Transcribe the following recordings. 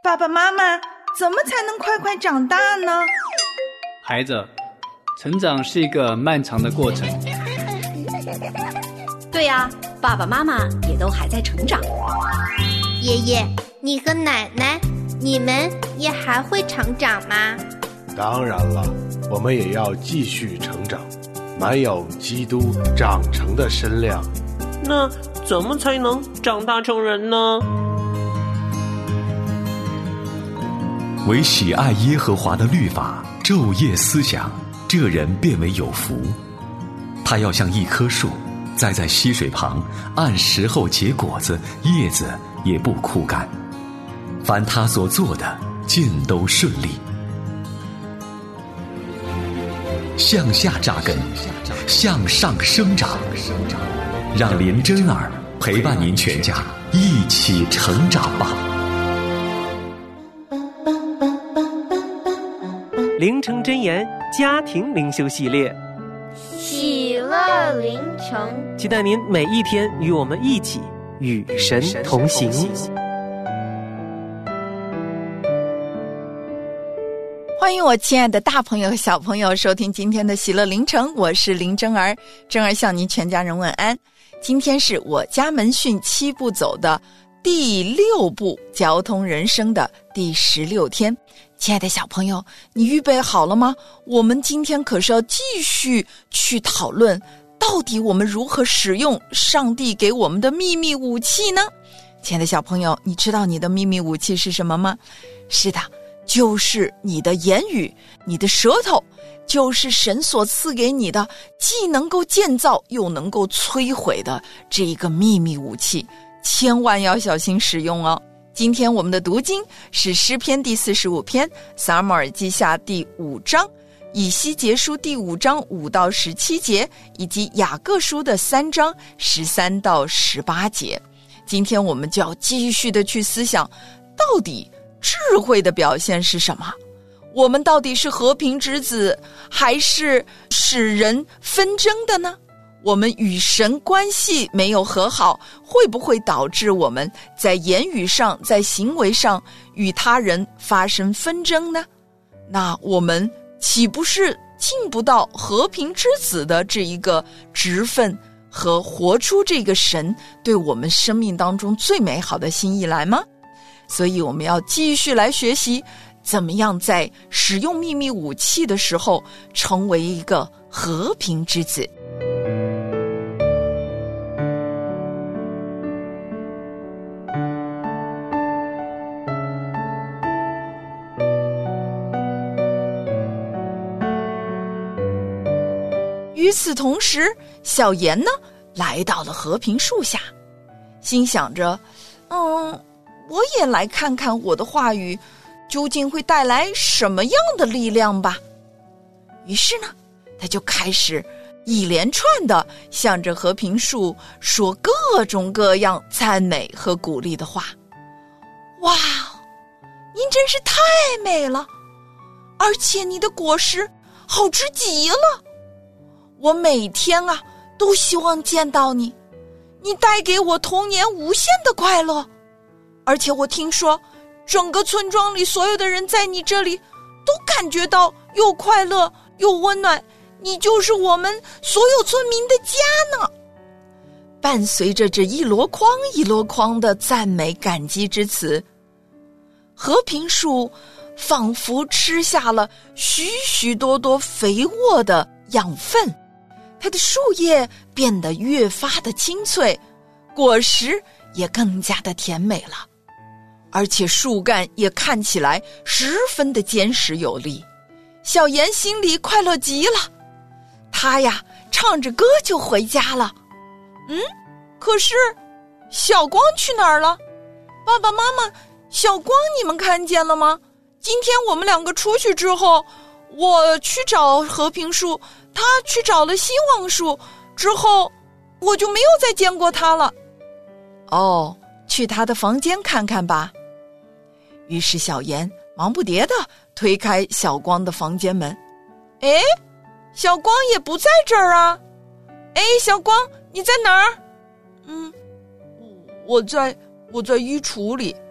爸爸妈妈，怎么才能快快长大呢？ 孩子，成长是一个漫长的过程。 对呀，爸爸妈妈也都还在成长。 爷爷，你和奶奶，你们也还会成长吗？ 当然了，我们也要继续成长，满有基督长成的身量。 那怎么才能长大成人呢？ 唯喜爱耶和华的律法，昼夜思想，这人便为有福。他要像一棵树，栽在溪水旁，按时候结果子，叶子也不枯干。凡他所做的，尽都顺利。向下扎根，向上生长，让林真儿陪伴您全家一起成长吧。 灵城真言家庭灵修系列， 喜乐灵城， 期待您每一天与我们一起与神同行。 欢迎我亲爱的大朋友和小朋友收听今天的喜乐灵城，我是林真儿。真儿向您全家人问安。今天是我家门训7步走的第6步，交通人生的第16天。亲爱的小朋友，你预备好了吗？我们今天可是要继续去讨论，到底我们如何使用上帝给我们的秘密武器呢？亲爱的小朋友，你知道你的秘密武器是什么吗？是的，就是你的言语，你的舌头，就是神所赐给你的，既能够建造又能够摧毁的这一个秘密武器，千万要小心使用哦。今天我们的读经是诗篇第45篇，撒母耳记下第5章，以西结书第5章5到17节，以及雅各书的3章13到18节。今天我们就要继续的去思想，到底智慧的表现是什么？我们到底是和平之子，还是使人纷争的呢？我们与神关系没有和好，会不会导致我们在言语上，在行为上与他人发生纷争呢？那我们岂不是进不到和平之子的这一个职分和活出这个神对我们生命当中最美好的心意来吗？所以我们要继续来学习，怎么样在使用秘密武器的时候成为一个和平之子。与此同时，小妍呢来到了和平树下，心想着我也来看看我的话语究竟会带来什么样的力量吧。于是呢，他就开始一连串的向着和平树说各种各样赞美和鼓励的话。哇，您真是太美了，而且你的果实好吃极了，我每天都希望见到你，你带给我童年无限的快乐。而且我听说整个村庄里所有的人在你这里都感觉到又快乐又温暖，你就是我们所有村民的家呢。伴随着这一箩筐一箩筐的赞美感激之词，和平树仿佛吃下了许许多多肥沃的养分，它的树叶变得越发的清脆，果实也更加的甜美了，而且树干也看起来十分的坚实有力。小妍心里快乐极了，她唱着歌就回家了。可是小光去哪儿了？爸爸妈妈，小光你们看见了吗？今天我们2个出去之后，我去找和平树，他去找了希望树，之后我就没有再见过他了。去他的房间看看吧。于是小妍忙不迭地推开小光的房间门。小光也不在这儿啊。小光你在哪儿？我在衣橱里。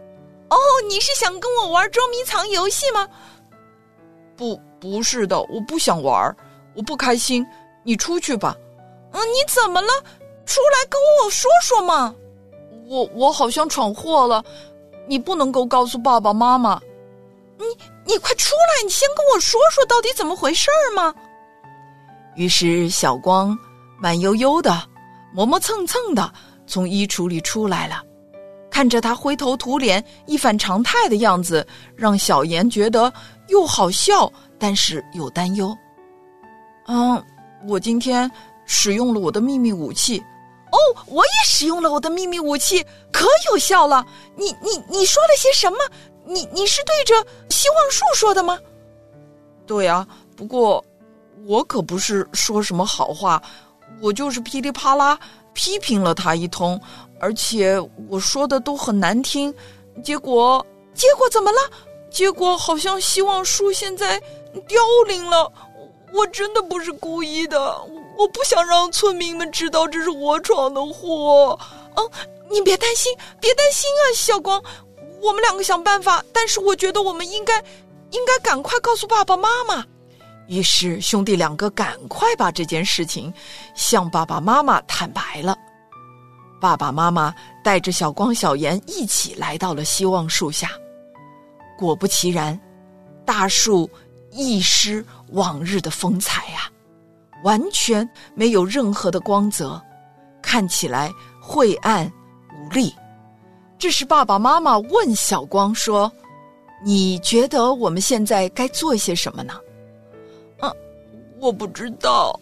哦，你是想跟我玩捉迷藏游戏吗？不是的，我不想玩，我不开心，你出去吧。你怎么了？出来跟我说说嘛。我好像闯祸了，你不能够告诉爸爸妈妈。你快出来，你先跟我说说到底怎么回事嘛。于是小光慢悠悠的磨磨蹭蹭的从衣橱里出来了，看着他灰头土脸一反常态的样子，让小妍觉得又好笑但是有担忧。我今天使用了我的秘密武器。我也使用了我的秘密武器，可有效了。你说了些什么？你是对着希望树说的吗？对啊，不过我可不是说什么好话，我就是噼里啪啦批评了他一通，而且我说的都很难听。结果怎么了？结果好像希望树现在凋零了。我真的不是故意的，我不想让村民们知道这是我闯的祸。你别担心啊，小光，我们两个想办法，但是我觉得我们应该赶快告诉爸爸妈妈。于是兄弟两个赶快把这件事情向爸爸妈妈坦白了。爸爸妈妈带着小光小妍一起来到了希望树下。果不其然，大树一失往日的风采啊，完全没有任何的光泽，看起来晦暗无力。这时爸爸妈妈问小光说，你觉得我们现在该做些什么呢？我不知道。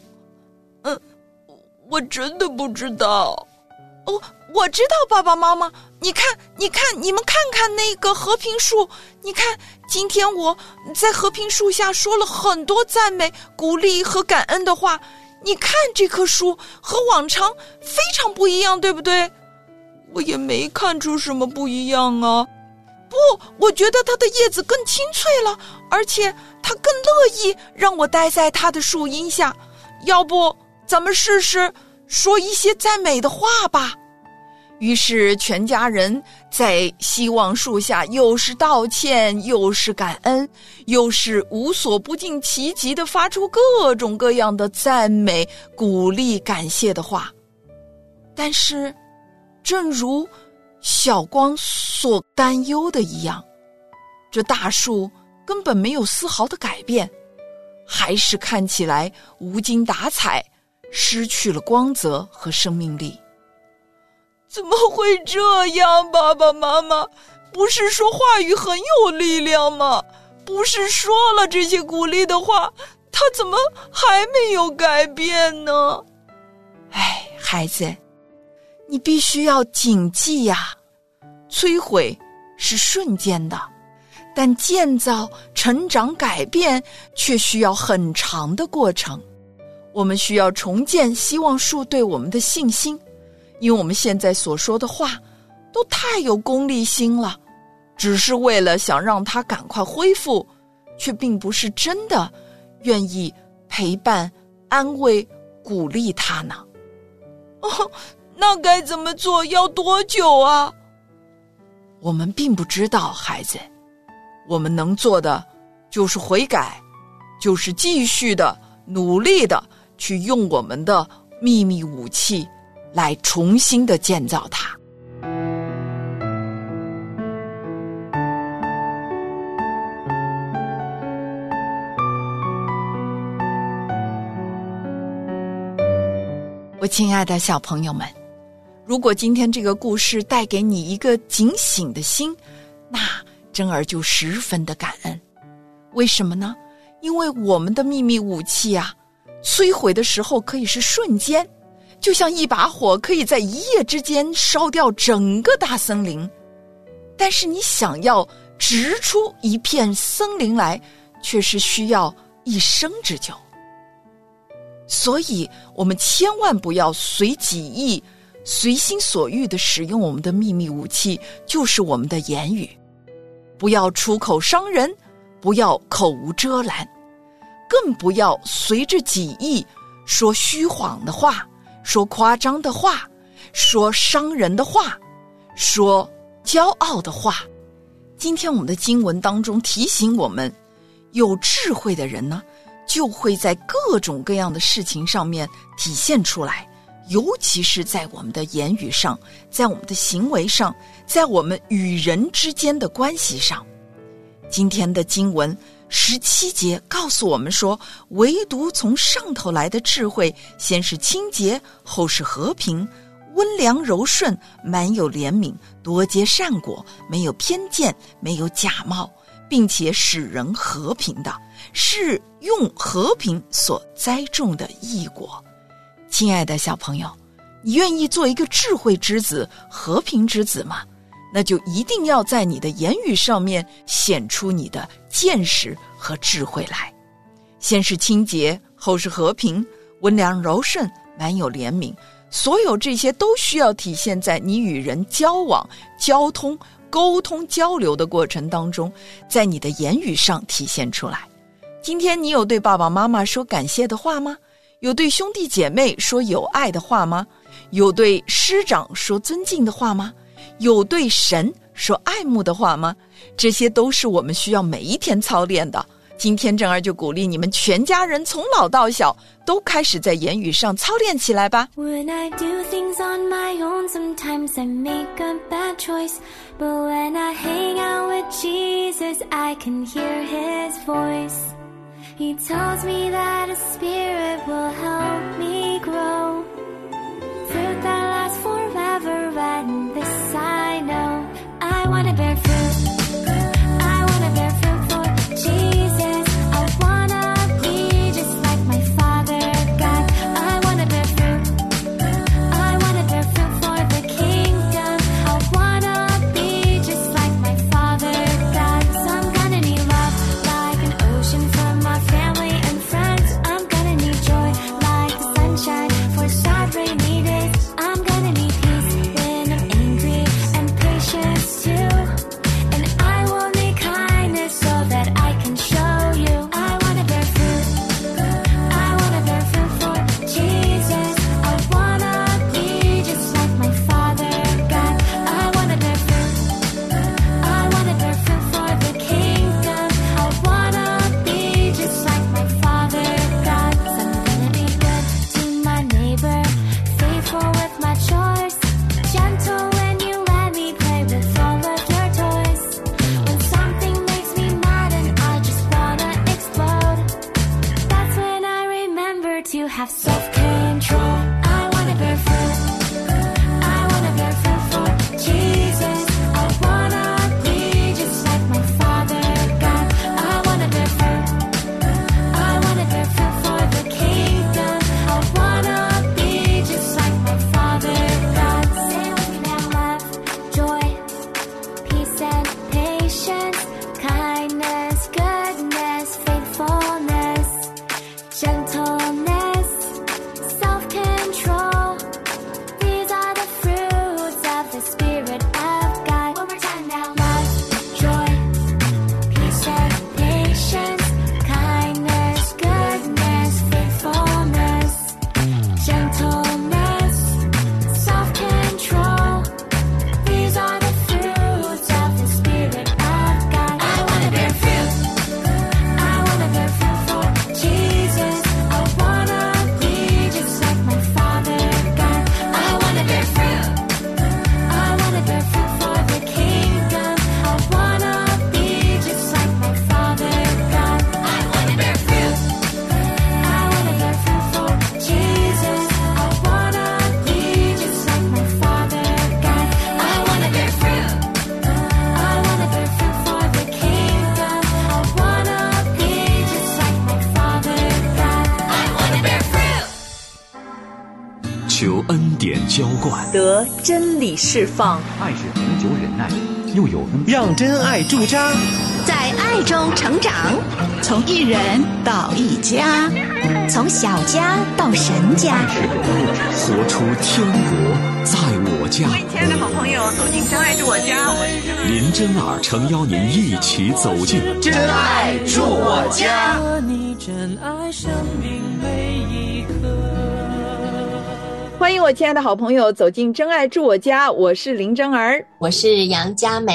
我真的不知道。我知道，爸爸妈妈，你看，你们看看那个和平树，你看，今天我在和平树下说了很多赞美、鼓励和感恩的话。你看这棵树和往常非常不一样，对不对？我也没看出什么不一样啊。不，我觉得它的叶子更清脆了，而且它更乐意让我待在它的树荫下。要不咱们试试说一些赞美的话吧。于是全家人在希望树下又是道歉，又是感恩，又是无所不尽其极地发出各种各样的赞美、鼓励、感谢的话。但是正如小光所担忧的一样，这大树根本没有丝毫的改变，还是看起来无精打采，失去了光泽和生命力。怎么会这样？爸爸妈妈，不是说话语很有力量吗？不是说了这些鼓励的话，他怎么还没有改变呢？孩子，你必须要谨记呀，摧毁是瞬间的，但建造、成长、改变却需要很长的过程。我们需要重建希望树对我们的信心，因为我们现在所说的话都太有功利心了，只是为了想让它赶快恢复，却并不是真的愿意陪伴、安慰、鼓励它呢。那该怎么做？要多久啊？我们并不知道，孩子。我们能做的就是悔改，就是继续的努力的去用我们的秘密武器来重新的建造它。我亲爱的小朋友们，如果今天这个故事带给你一个警醒的心，那珍儿就十分的感恩。为什么呢？因为我们的秘密武器啊，摧毁的时候可以是瞬间，就像一把火可以在一夜之间烧掉整个大森林，但是你想要植出一片森林来，却是需要一生之久。所以我们千万不要随己意、随心所欲地使用我们的秘密武器，就是我们的言语。不要出口伤人，不要口无遮拦，更不要随着己意说虚谎的话，说夸张的话，说伤人的话，说骄傲的话。 今天我们的经文当中提醒我们，有智慧的人呢，就会在各种各样的事情上面体现出来，尤其是在我们的言语上，在我们的行为上，在我们与人之间的关系上。今天的经文17节告诉我们说，唯独从上头来的智慧，先是清洁，后是和平，温良柔顺，满有怜悯，多结善果，没有偏见，没有假冒，并且使人和平的，是用和平所栽种的义果。亲爱的小朋友，你愿意做一个智慧之子、和平之子吗？那就一定要在你的言语上面显出你的见识和智慧来。先是清洁，后是和平，温良柔顺，满有怜悯，所有这些都需要体现在你与人交往、交通、沟通、交流的过程当中，在你的言语上体现出来。今天你有对爸爸妈妈说感谢的话吗？有对兄弟姐妹说有爱的话吗？有对师长说尊敬的话吗？有对神说爱慕的话吗？这些都是我们需要每一天操练的。今天正儿就鼓励你们全家人从老到小都开始在言语上操练起来吧。 When I do things on my own, sometimes I make a bad choice. But when I hang out with Jesus, I can hear his voice. He tells me that his spirit will help me grow. Fruit that lasts forever, and this I know. I want to bear fruit.I wanna bear fruit for Jesus. I wanna be just like my Father God. I wanna bear fruit. I wanna bear fruit for the kingdom. I wanna be just like my Father God. So I'm gonna need love like an ocean from my family and friends. I'm gonna need joy like the sunshine for sad rainy days. I'm gonna need peace when I'm angry and patience too.So that I can show you I wanna bear fruit. I wanna bear fruit for Jesus. I wanna be just like my Father God. I wanna bear fruit. I wanna bear fruit for the kingdom. I wanna be just like my Father God. So I'm gonna be good to my neighbor, faithful with my chores, gentle when you let me play with all of your toys. When something makes me mad and I just wanna explode, that's when I remember to have self-control. I wanna bear fruit. I wanna bear fruit for Jesus. I wanna be just like my Father God. I wanna bear fruit. I wanna bear fruit for the kingdom. I wanna be just like my Father God. Say with me now, love, joy, peace and patience, kindness, goodness, faithfulness, gentleness, self-control. These are the fruits of the Spirit of God. One more time now. Love, joy, peace and patience, kindness, goodness, faithfulness, gentleness, self-control. These are the fruits of the Spirit of God. I wanna bear fruit. I wanna bear fruit for Jesus. I wanna be just like my Father God. I wanna bear fruit. I wanna bear fruit for the kingdom. I wanna be just like my Father God. I wanna bear fruit. I wanna bear fruit for Jesus. I wanna be just like my Father God. I wanna bear fruit. I wanna bear fruit for the kingdom. I wanna be just like my Father God. I wanna bear fruit. 求恩典浇灌， 得真理释放， 爱是恒久忍耐，又有恩慈， 让真爱驻扎， 在爱中成长，从一人到一家，从小家到神家， 活出天国在我家。 欢迎亲爱的好朋友走进真爱住我家，我是真爱。 林真儿诚邀您一起走进真爱住我家。 和你真爱生命每一刻。 欢迎我亲爱的好朋友走进真爱住我家，我是林真儿， 我是杨佳美。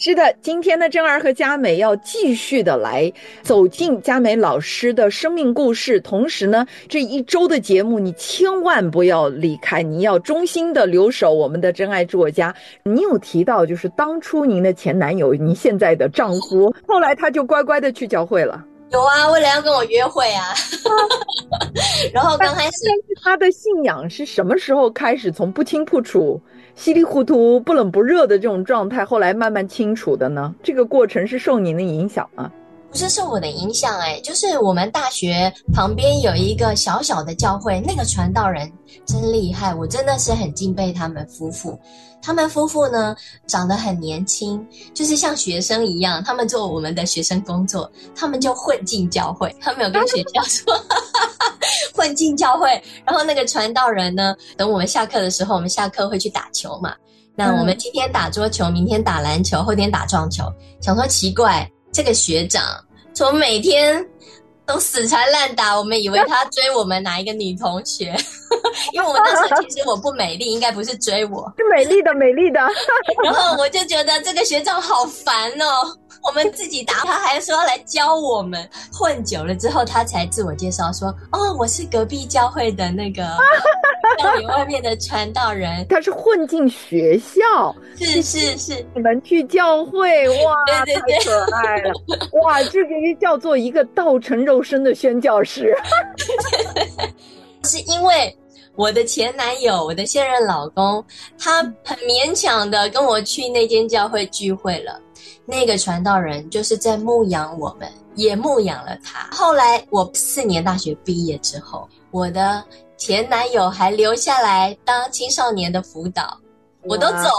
是的，今天呢，珍儿和佳美要继续的来走进佳美老师的生命故事，同时呢，这一周的节目你千万不要离开，你要衷心的留守我们的真爱住我家。你有提到就是当初您的前男友，你现在的丈夫，后来他就乖乖的去教会了。 有啊，为了要跟我约会啊。然后刚开始， 但是他的信仰是什么时候开始从不清不楚、稀里糊涂、不冷不热的这种状态，后来慢慢清楚的呢？这个过程是受您的影响吗？ 不是受我的影响就是我们大学旁边有一个小小的教会，那个传道人真厉害，我真的是很敬佩他们夫妇。他们夫妇呢长得很年轻，就是像学生一样，他们做我们的学生工作，他们就混进教会，他们有跟学校说混进教会。然后那个传道人呢，等我们下课的时候，我们下课会去打球嘛，那我们今天打桌球，明天打篮球，后天打撞球。想说奇怪，这个学长从每天都死缠烂打，我们以为他追我们哪一个女同学因为我那时候其实我不美丽，应该不是追我， 是美丽的然后我就觉得这个学长好烦哦，我们自己打，他还说要来教我们。混久了之后他才自我介绍说，我是隔壁教会的那个教育外面的传道人。 他是混进学校， 是你们去教会，哇， 对太可爱了哇，这个叫做一个道成肉身的宣教师是因为我的前男友，我的现任老公，他很勉强的跟我去那间教会聚会了。那个传道人就是在牧养我们，也牧养了他。后来我4年大学毕业之后，我的前男友还留下来当青少年的辅导，我都走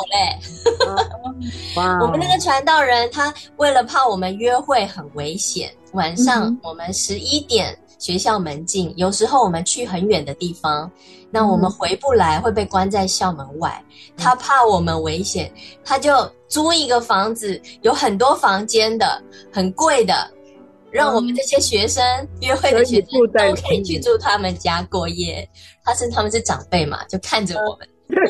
我们那个传道人，他为了怕我们约会很危险，晚上我们11点学校门禁，有时候我们去很远的地方，那我们回不来，会被关在校门外。他怕我们危险，他就租一个房子，有很多房间的，很贵的，让我们这些学生约会的学生都可以去住他们家过夜。他们是长辈嘛，就看着我们。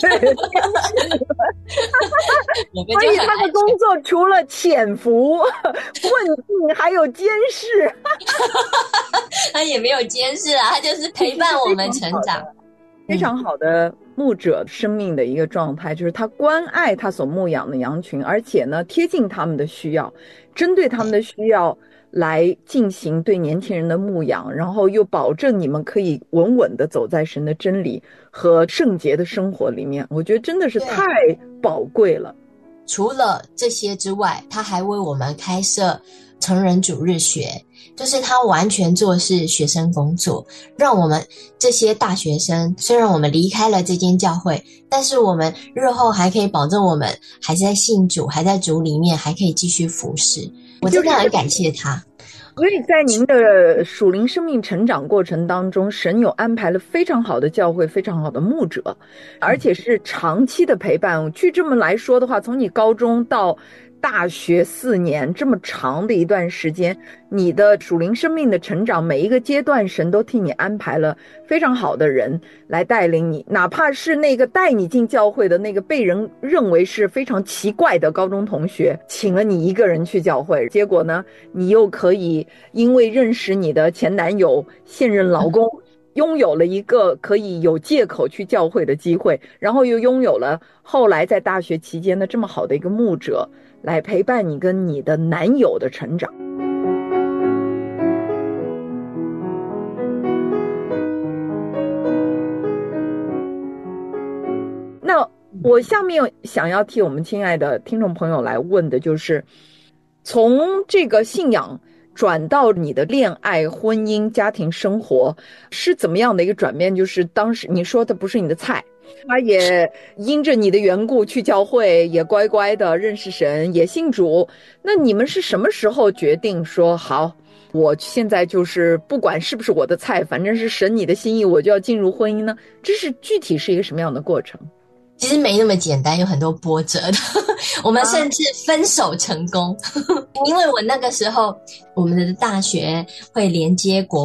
所以他的工作除了潜伏、混进，还有监视。 他也没有监视啊，他就是陪伴我们成长。 非常好的牧者生命的一个状态，就是他关爱他所牧养的羊群，而且呢贴近他们的需要，针对他们的需要来进行对年轻人的牧养，然后又保证你们可以稳稳地走在神的真理和圣洁的生活里面。我觉得真的是太宝贵了。 除了这些之外，他还为我们开设成人主日学，就是他完全做的是学生工作，让我们这些大学生，虽然我们离开了这间教会，但是我们日后还可以保证我们还在信主，还在主里面，还可以继续服侍。我真的很感谢他。 所以在您的属灵生命成长过程当中，神有安排了非常好的教会，非常好的牧者，而且是长期的陪伴。据这么来说的话，从你高中到大学4年这么长的一段时间，你的属灵生命的成长每一个阶段，神都替你安排了非常好的人来带领你，哪怕是那个带你进教会的那个被人认为是非常奇怪的高中同学，请了你一个人去教会，结果呢你又可以因为认识你的前男友现任老公拥有了一个可以有借口去教会的机会，然后又拥有了后来在大学期间的这么好的一个牧者来陪伴你跟你的男友的成长。那我下面想要替我们亲爱的听众朋友来问的就是，从这个信仰转到你的恋爱、婚姻、家庭生活是怎么样的一个转变？就是当时你说的不是你的菜，他也因着你的缘故去教会，也乖乖的认识神，也信主。那你们是什么时候决定说好，我现在就是不管是不是我的菜，反正是神你的心意，我就要进入婚姻呢？这是具体是一个什么样的过程？ 其实没那么简单，有很多波折的。我们甚至分手成功，因为我那个时候我们的大学会连接国外，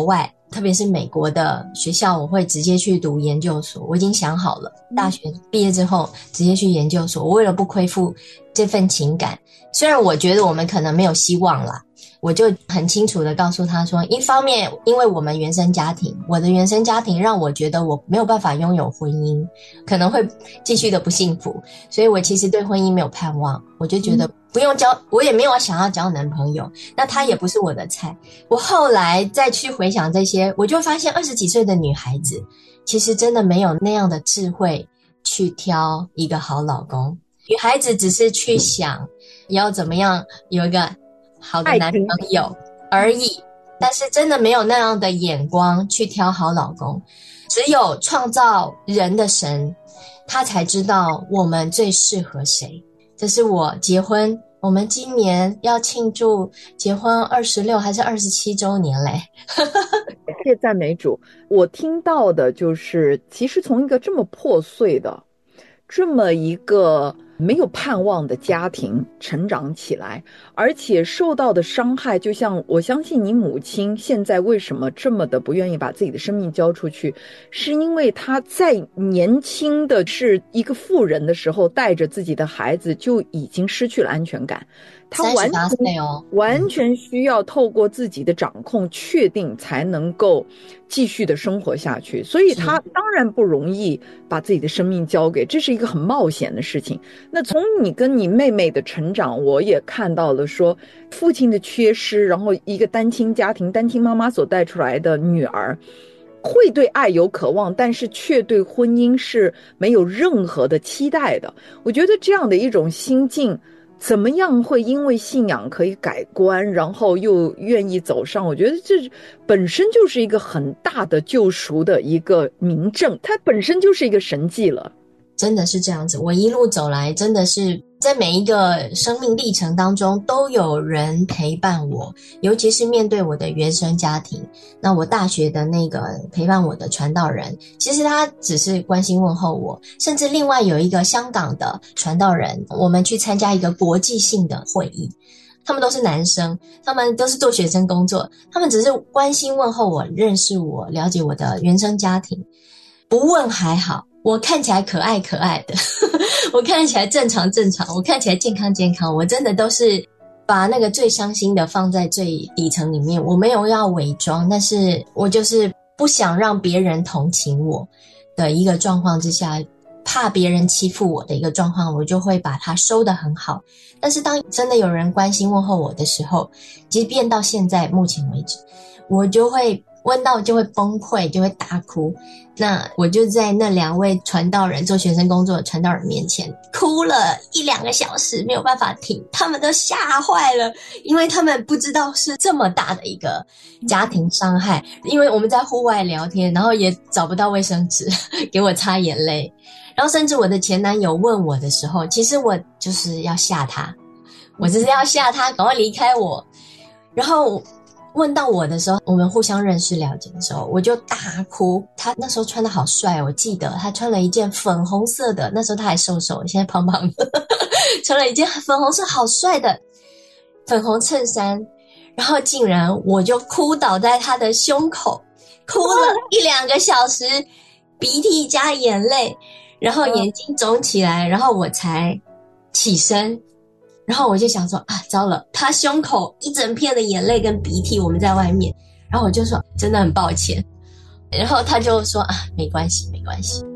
特别是美国的学校，我会直接去读研究所，我已经想好了，大学毕业之后直接去研究所。我为了不亏负这份情感，虽然我觉得我们可能没有希望啦，我就很清楚的告诉他说，一方面因为我们原生家庭，我的原生家庭让我觉得我没有办法拥有婚姻，可能会继续的不幸福，所以我其实对婚姻没有盼望，我就觉得不用交，我也没有想要交男朋友，那他也不是我的菜。我后来再去回想这些，我就发现20几岁的女孩子其实真的没有那样的智慧去挑一个好老公，女孩子只是去想要怎么样有一个好的男朋友而已，但是真的没有那样的眼光去挑好老公。只有创造人的神，他才知道我们最适合谁。这是我结婚，我们今年要庆祝结婚26还是27周年嘞。 谢赞美主。我听到的就是其实从一个这么破碎的这么一个没有盼望的家庭成长起来，而且受到的伤害，就像我相信你母亲现在为什么这么的不愿意把自己的生命交出去，是因为她在年轻的是一个妇人的时候带着自己的孩子就已经失去了安全感，她完全需要透过自己的掌控确定才能够继续的生活下去，所以她当然不容易把自己的生命交给，这是一个很冒险的事情。那从你跟你妹妹的成长，我也看到了说父亲的缺失，然后一个单亲家庭，单亲妈妈所带出来的女儿会对爱有渴望，但是却对婚姻是没有任何的期待的。我觉得这样的一种心境怎么样会因为信仰可以改观，然后又愿意走上，我觉得这本身就是一个很大的救赎的一个明证，它本身就是一个神迹了。 真的是这样子，我一路走来真的是在每一个生命历程当中都有人陪伴我，尤其是面对我的原生家庭，那我大学的那个陪伴我的传道人，其实他只是关心问候我，甚至另外有一个香港的传道人，我们去参加一个国际性的会议，他们都是男生，他们都是做学生工作，他们只是关心问候我，认识我，了解我的原生家庭，不问还好，我看起来可爱可爱的我看起来正常正常，我看起来健康健康，我真的都是把那个最伤心的放在最底层里面，我没有要伪装，但是我就是不想让别人同情我的一个状况之下，怕别人欺负我的一个状况，我就会把它收得很好。但是当真的有人关心问候我的时候，即便到现在目前为止，我就会问到就会崩溃，就会大哭。那我就在那2位传道人做学生工作的传道人面前哭了1-2个小时，没有办法停，他们都吓坏了，因为他们不知道是这么大的一个家庭伤害。因为我们在户外聊天，然后也找不到卫生纸给我擦眼泪，然后甚至我的前男友问我的时候，其实我就是要吓他，我就是要吓他赶快离开我。然后问到我的时候，我们互相认识了解的时候，我就大哭。他那时候穿得好帅，我记得他穿了一件粉红色的，那时候他还瘦瘦，现在胖胖的穿了一件粉红色好帅的粉红衬衫，然后竟然我就哭倒在他的胸口，哭了1-2个小时，鼻涕加眼泪，然后眼睛肿起来，然后我才起身。然后我就想说啊，糟了，他胸口一整片的眼泪跟鼻涕，我们在外面。然后我就说真的很抱歉，然后他就说啊，没关系没关系。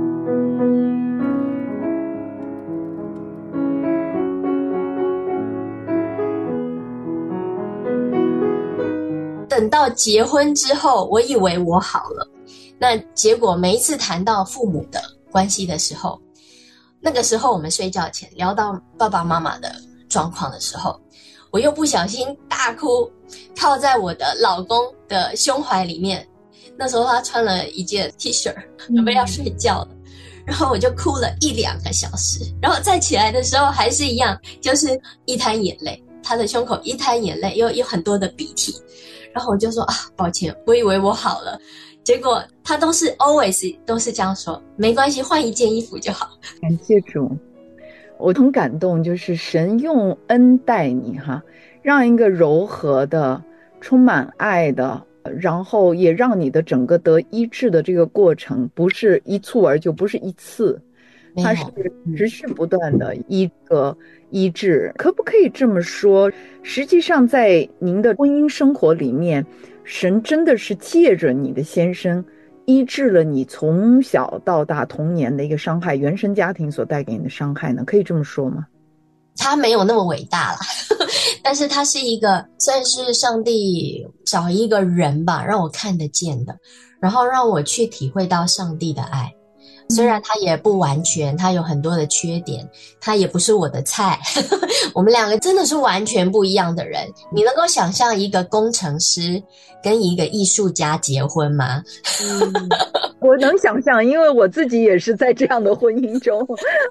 等到结婚之后，我以为我好了，那结果每一次谈到父母的关系的时候，那个时候我们睡觉前聊到爸爸妈妈的状况的时候，我又不小心大哭，靠在我的老公的胸怀里面。那时候他穿了一件 T 恤，准备要睡觉了，然后我就哭了1-2个小时，然后再起来的时候还是一样，就是一滩眼泪，他的胸口一滩眼泪，又有很多的鼻涕。然后我就说啊，抱歉，我以为我好了。结果他都是 always 都是这样说，没关系，换一件衣服就好。 感谢主，我很感动，就是神用恩待你哈，让一个柔和的、充满爱的、 然后也让你的整个得医治的这个过程不是一蹴而就，不是一次，它是持续不断的一个医治。可不可以这么说，实际上在您的婚姻生活里面，神真的是借着你的先生医治了你从小到大童年的一个伤害，原生家庭所带给你的伤害呢？可以这么说吗？ 他没有那么伟大啦，但是他是一个算是上帝找一个人吧，让我看得见的，然后让我去体会到上帝的爱。虽然他也不完全，他有很多的缺点，他也不是我的菜我们两个真的是完全不一样的人。你能够想象一个工程师跟一个艺术家结婚吗？ 我能想象，因为我自己也是在这样的婚姻中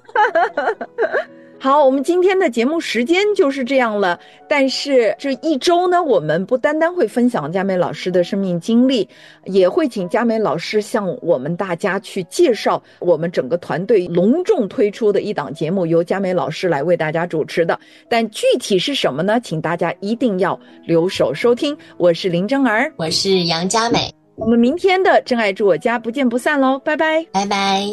好，我们今天的节目时间就是这样了。但是这一周呢，我们不单单会分享佳美老师的生命经历，也会请佳美老师向我们大家去介绍我们整个团队隆重推出的一档节目，由佳美老师来为大家主持的。但具体是什么呢？请大家一定要留守收听。我是林真儿， 我是杨佳美， 我们明天的真爱住我家不见不散喽，拜拜， 拜拜。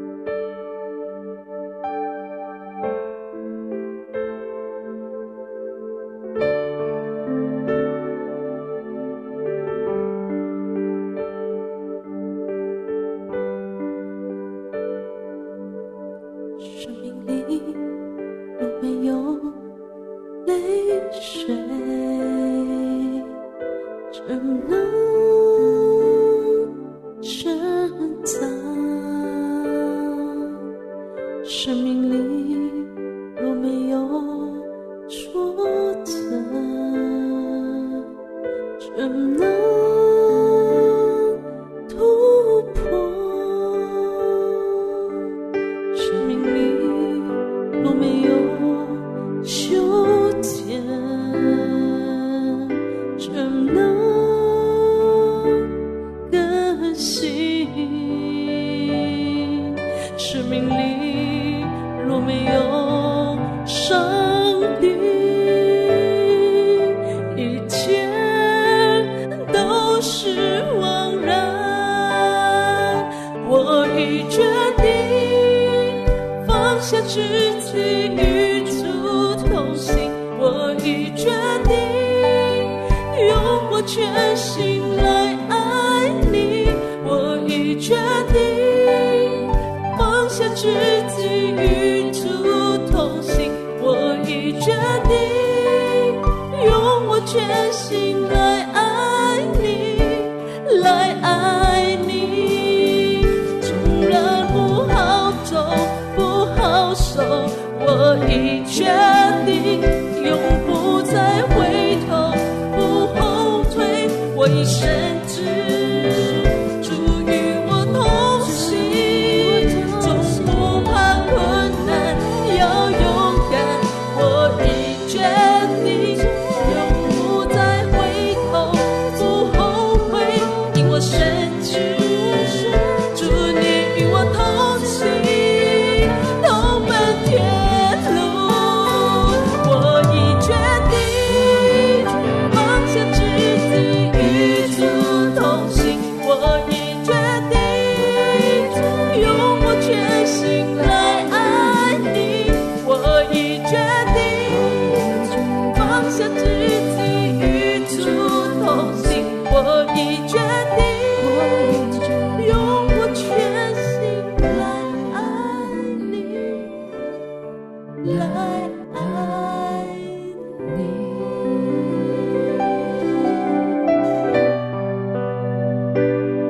生命里若没有泪水，怎能成长？生命里若没有挫折，怎能突破？生命里若没有修剪，怎能更新？生命里若没有上帝，一切都是枉然。我已决定放下自己与主同行，我已决定用我全心来爱你，我已决定放下自己与主同行，我已决定用我全心来爱你，来爱你。纵然不好走不好受，我已决定永不再回头不后退，我已深知主与我同行，总不怕困难要勇敢，我已决定永不再回头不后悔，因我深知主你与我同行，同奔天路。我已决定放下自己与主同行，我已决定用我全心来爱你，我已决定放下自己与主同行，我已决定用我全心来爱你，来爱你。